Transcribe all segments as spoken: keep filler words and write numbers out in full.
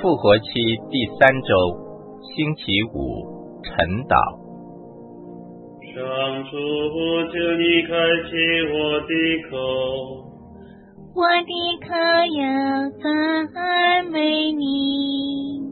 复活期第三周，星期五，晨祷。 上主，求你开启我的口， 我的口要赞美你。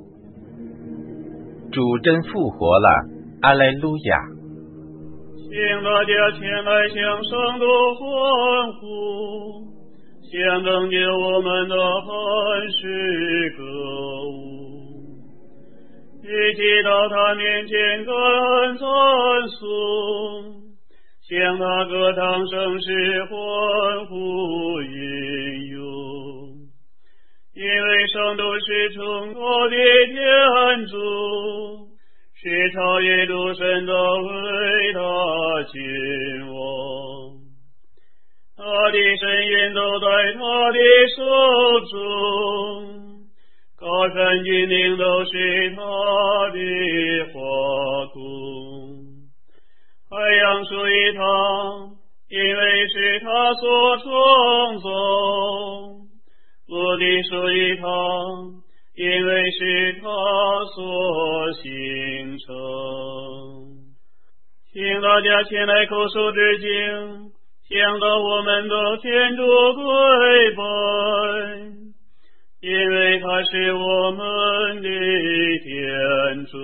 主真复活了，阿莱路亚！ 请大家前来向上帝欢呼，向拯救我们的恩师歌舞，一起到他面前感恩赞颂，向他歌唱声势欢呼吟咏，因为上帝是崇高的天主，是超越诸神的伟大君王，他的深渊都在他的手中，高山峻岭都是他的华宫，海洋属于他，因为是他所创造，陆地属于他，因为是他所形成。请大家前来叩首致敬，向到我们的天主跪拜，因为他是我们的天主，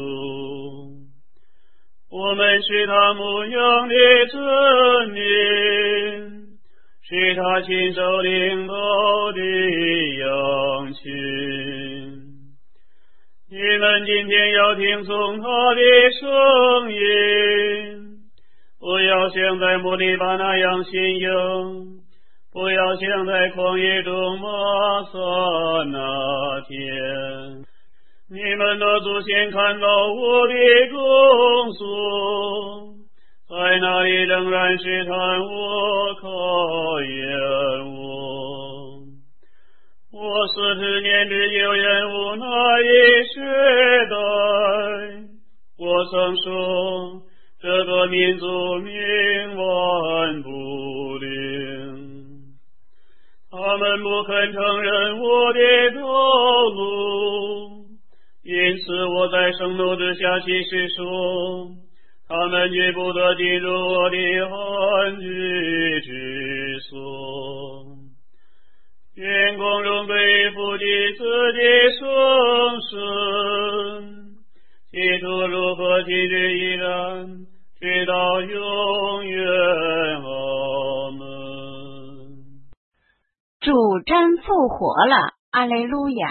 我们是他牧养的子民，是他亲手领导的羊群。你们今天要听从他的声音，不要像在摩利巴那样信仰，不要像在旷野中玛撒那天。你们的祖先看到我的工作，在那里仍然试探我，考验我。我四十年之久远无那一时代，我曾说这个民族冥顽不灵，他们不肯承认我的道路，因此我在盛怒之下起誓说，他们绝不得进入我的安居之所。愿光荣归父及子的圣神，其主如何今日依然，直到永远。阿门。 主真复活了，阿肋路亚！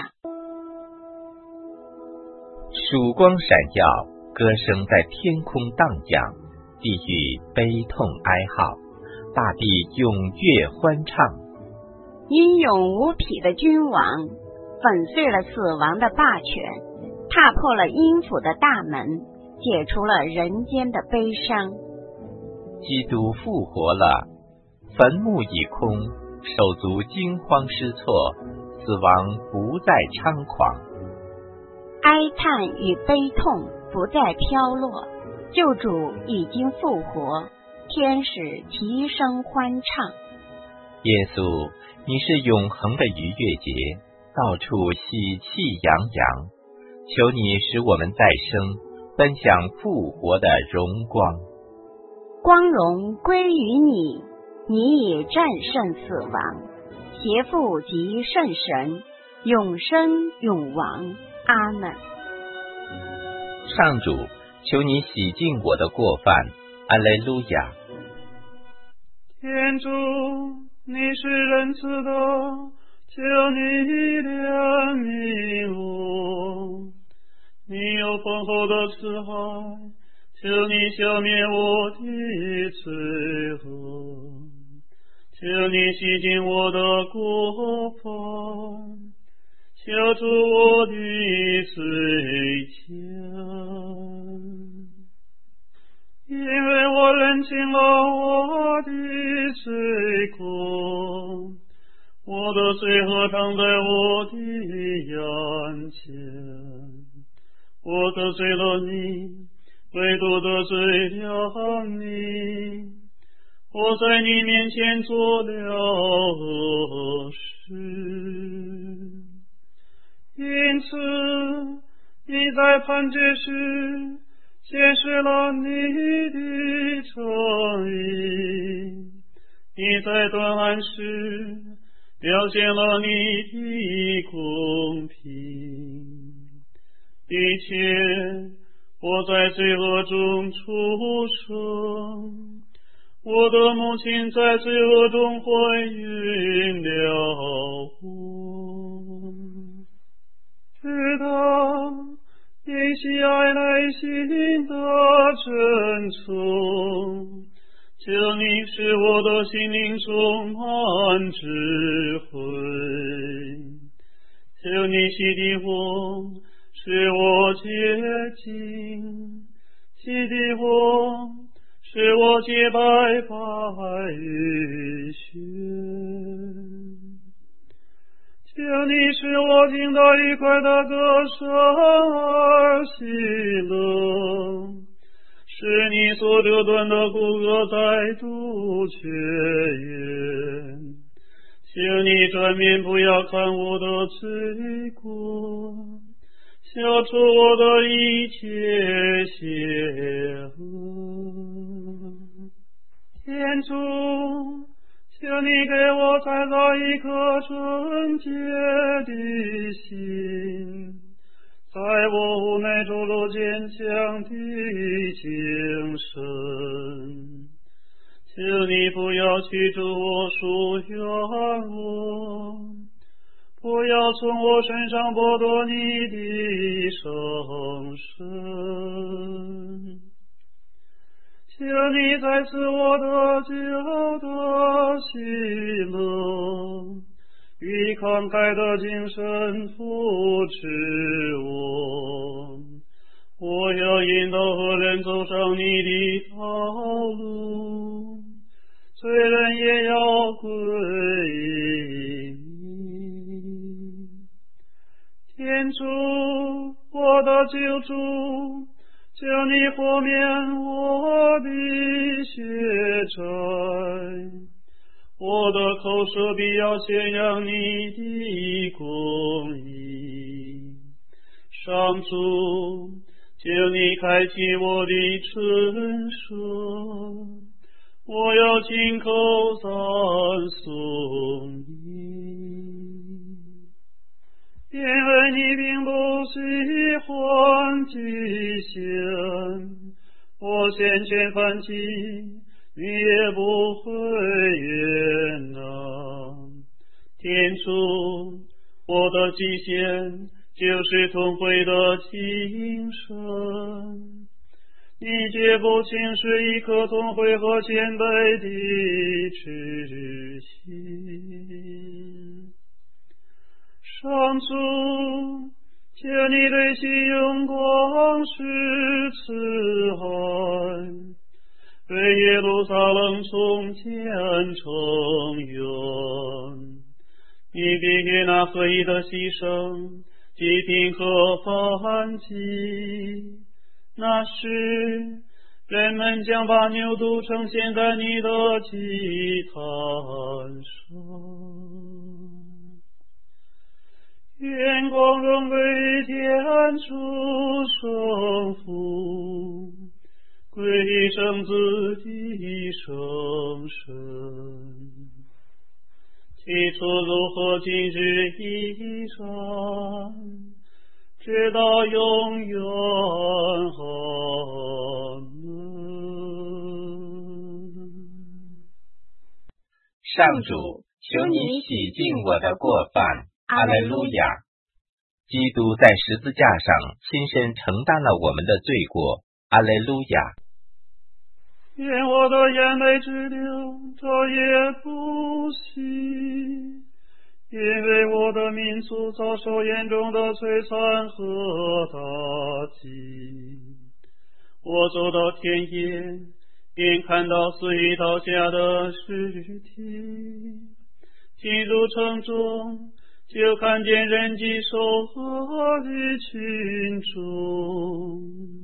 曙光闪耀，歌声在天空荡漾，地狱悲痛哀号，大地踊跃欢唱。 英勇无匹的君王粉碎了死亡的霸权，踏破了阴府的大门，解除了人间的悲伤。 基督复活了，坟墓已空，手足惊慌失措，死亡不再猖狂。 哀叹与悲痛不再飘落，救主已经复活，天使齐声欢唱。 耶稣，你是永恒的逾越节，到处喜气洋洋，求你使我们再生，分享复活的荣光。 光荣归于你，你已战胜死亡，邪父及圣神，永生永王。阿们。 上主，求你洗净我的过犯。阿肋路亚。 天主，你是仁慈的，求你怜悯我。你有丰厚的慈爱，求你消灭我的罪恶，求你洗净我的过犯，消除我的罪愆，因为我认清了我的罪过，我的罪恶躺在我的眼前，我得罪了你，唯独得罪了你，我在你面前做了恶事，因因此，你在判决时显示了你的诚意，你在断案时表现了你的公平。的确，我在罪恶中出生，我的母亲在罪恶中怀孕了我。直到你喜爱耐心的珍宠，求你使我的心灵充满智慧，求你洗涤我，使我洁净，洗涤我，使我洁白白如雪。求你使我听到愉快的歌声而喜乐，使你所折断的骨骼再度痊愈。求你转面不要看我的罪过，消除我的一切邪恶。天主，求你给我再造一颗纯洁的心，在我无奈中露坚强的精神。求你不要驱逐我疏远我，不要从我身上剥夺你的圣神。求你再赐我得救的喜乐，与慷慨的精神扶持我。我要引导恶人走上你的道路，罪人也要归依你。天主，我的救主，求你豁免我的血债，我的口舌必要宣扬你的公义。上主，求你开启我的唇舌，我要亲口赞颂你。因为你并不喜欢祭献，我先前反击，你也不会悦纳。天主，我的祭献就是同会的精神，你绝不轻视一颗同会和谦卑的知心。上主，求你对信用光施慈爱，对耶路撒冷从前成愿。你必悦纳合一的牺牲，祭品和燔祭。那时，人们将把牛犊呈现在你的祭坛上。愿光荣归于天主圣父，归于圣子的圣神，起初如何，今日依然，直到永远。阿门。 上主，求你洗净我的过犯。阿肋路亚！基督在十字架上亲身承担了我们的罪过。阿肋路亚！ 愿我的眼泪直流，这也不息，因为我的民族遭受严重的摧残和打击。我走到田野，便看到死于刀下的尸体；进入城中，就看见人迹首合的群众，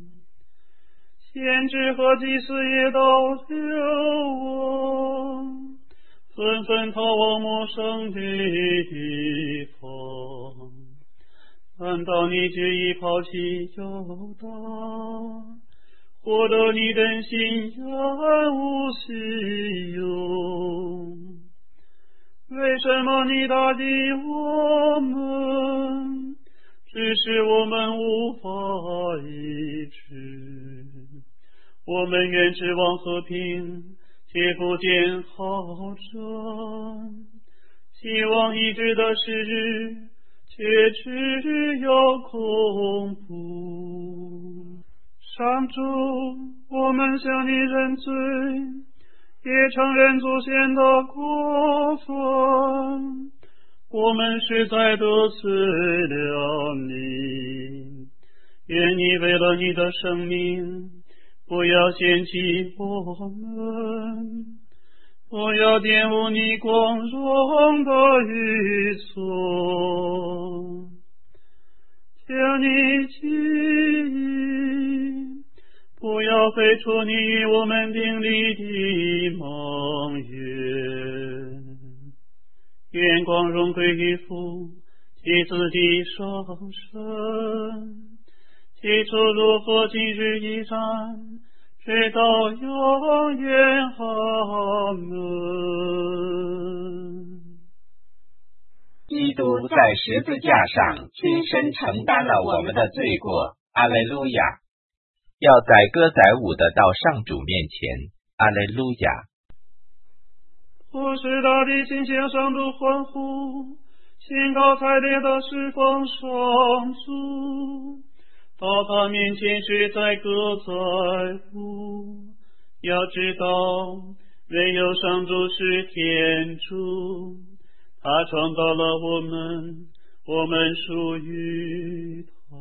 先知和祭司也都流亡，纷纷逃往陌生的地方。 看到你决意抛弃犹大，获得你的心愿无息用。为什么你打击我们，只是我们无法医治？我们愿指望和平，且不见好转，希望医治的时日，却只有恐怖。上主，我们向你认罪，也承认祖先的过分，我们实在得罪了你。愿你为了你的生命，不要嫌弃我们，不要玷污你光荣的于所。求你记忆，不要废除你与我们订立的盟约。愿光荣归于父及子及圣神，起初如何，今日依然，直到永远。阿门。 基督在十字架上亲身承担了我们的罪过，阿肋路亚！要载歌载舞的到上主面前，阿肋路亚！ 我是大地心向上主欢呼，兴高采烈的侍奉上主，到他面前是载歌载舞。要知道，唯有上主是天主，他创造了我们，我们属于他，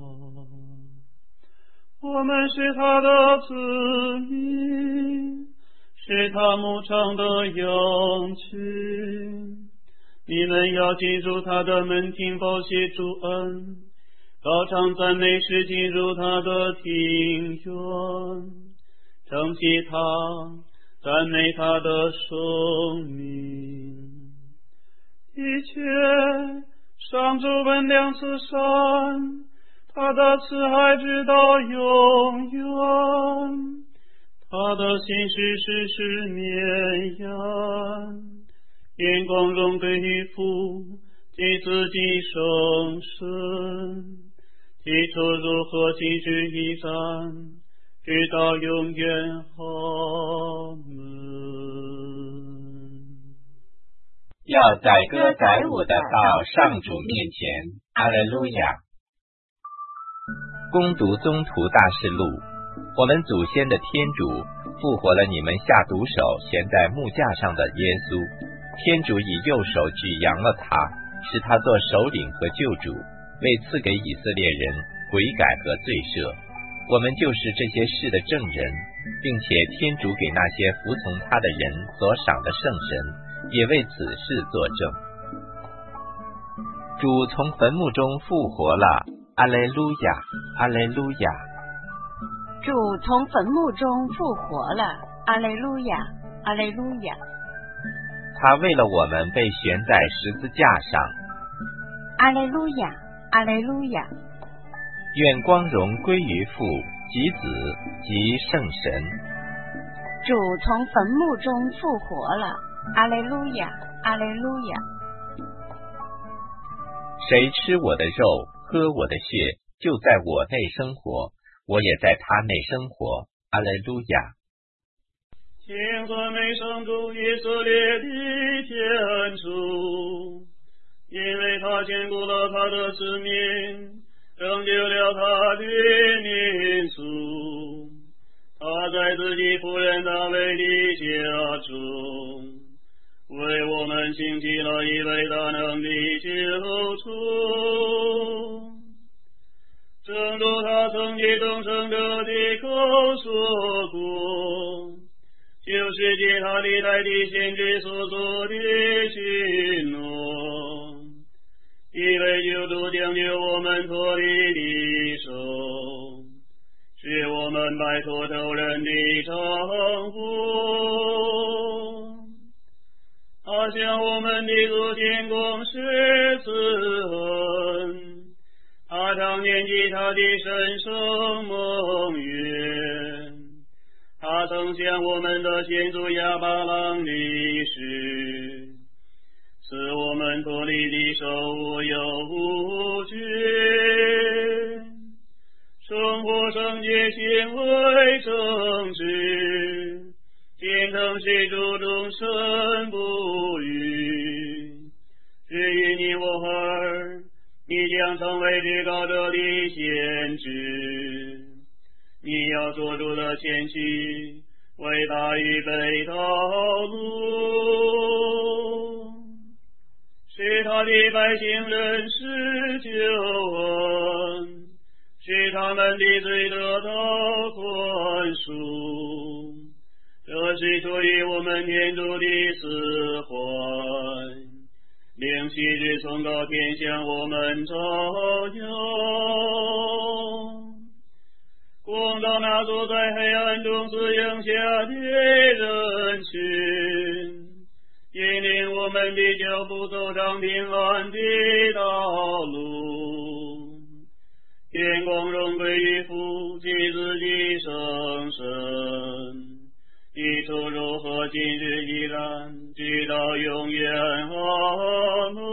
我们是他的子民，是他牧场的羊群。你们要进入他的门庭，报谢主恩，高唱赞美诗，进入他的庭院，称谢他，赞美他的圣名。的确，上主本良慈善，他的慈爱直到永远，他的心事世世绵延。愿光荣归于父及子及圣神，起初如何，今日依然，直到永远。阿门。 要载歌载舞的到上主面前，阿肋路亚！恭读宗徒大事录，我们祖先的天主复活了你们下毒手悬在木架上的耶稣，天主以右手举扬了他，使他做首领和救主，为赐给以色列人悔改和罪赦。我们就是这些事的证人，并且天主给那些服从他的人所赏的圣神，也为此事作证。主从坟墓中复活了，阿肋路亚，阿肋路亚！ 主从坟墓中复活了，阿肋路亚，阿肋路亚！ 他为了我们被悬在十字架上， 阿肋路亚，阿肋路亚！ 愿光荣归于父及子及圣神。 主从坟墓中复活了，阿肋路亚，阿肋路亚！ 谁吃我的肉，喝我的血，就在我内生活，我也在他内生活，阿肋路亚！ 请赞美上主以色列的天主，因为他眷顾了他的子民，拯救了他的民族。他在自己仆人大卫的家中，为我们兴起了一位大能的救主。正如他曾经众生者的口说过，就是借他历代的先知所做的许诺，以为救主将救我们脱离敌手，使我们摆脱仇人的掌握。他向我们的祖先广施慈恩，他他常念及他的神圣盟约，他曾向我们的先祖亚伯朗立誓，使我们脱离的受无有无惧，生活圣洁行为正直，天堂水主终身不渝。至于你我儿，你将成为至高者的先知，你要做主的前期，为他预备道路，使他的百姓认识救恩，使他们的罪得到宽恕。这是出于我们天主的慈怀，令昔日从高天向我们照耀，光照那坐在黑暗中死荫下的人群，引领我们的脚步走上平安的道路。天光荣归于父及子及圣神，一出如何今日依然，直到永远。阿门。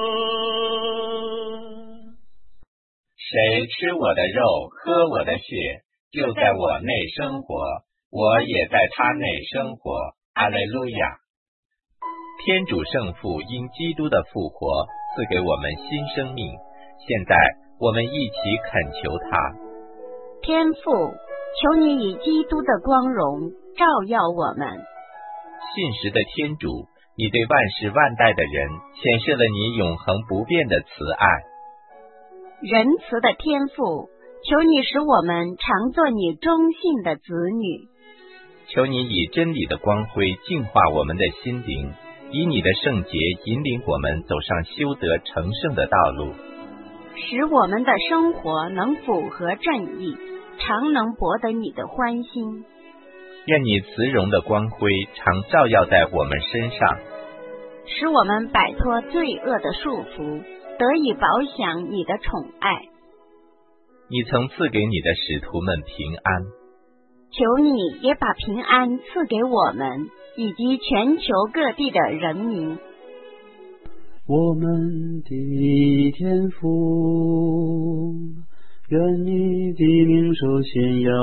谁吃我的肉，喝我的血，就在我内生活，我也在他内生活。阿肋路亚。天主圣父因基督的复活赐给我们新生命，现在我们一起恳求他。 天父，求你以基督的光荣照耀我们。 信实的天主，你对万世万代的人显示了你永恒不变的慈爱。 仁慈的天父，求你使我们常做你忠信的子女。 求你以真理的光辉净化我们的心灵，以你的圣洁引领我们走上修德成圣的道路， 使我们的生活能符合正义，常能博得你的欢心。 愿你慈容的光辉常照耀在我们身上， 使我们摆脱罪恶的束缚，得以饱享你的宠爱。 你曾赐给你的使徒们平安， 求你也把平安赐给我们以及全球各地的人民。 我们的天父，愿你的名受信仰，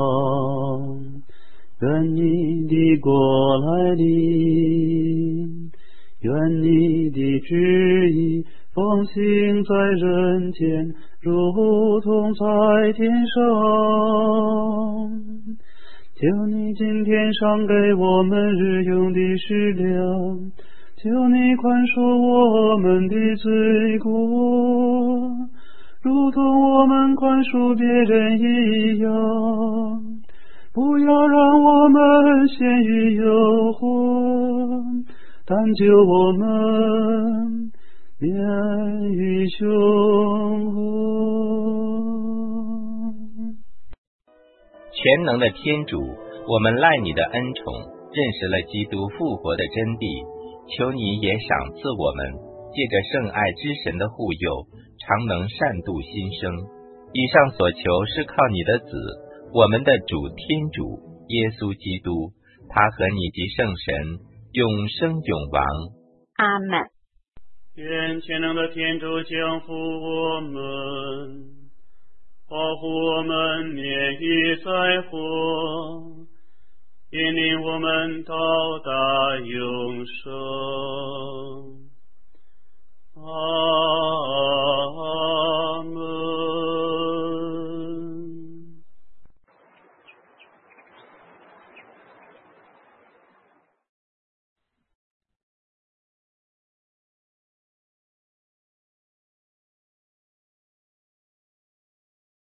愿你的国来临，愿你的旨意奉行在人间，如同在天上。求你今天赏给我们日用的食粮，求你宽恕我们的罪过，如同我们宽恕别人一样。不要让我们陷于诱惑，但救我们免于凶恶。 全能的天主，我们赖你的恩宠，认识了基督复活的真谛，求你也赏赐我们，借着圣爱之神的护佑，常能善度心生。以上所求是靠你的子，我们的主天主耶稣基督，他和你及圣神永生永王。 阿们。 愿全能的天主降福我们，保护我们免于灾祸，引领我们到达永生。阿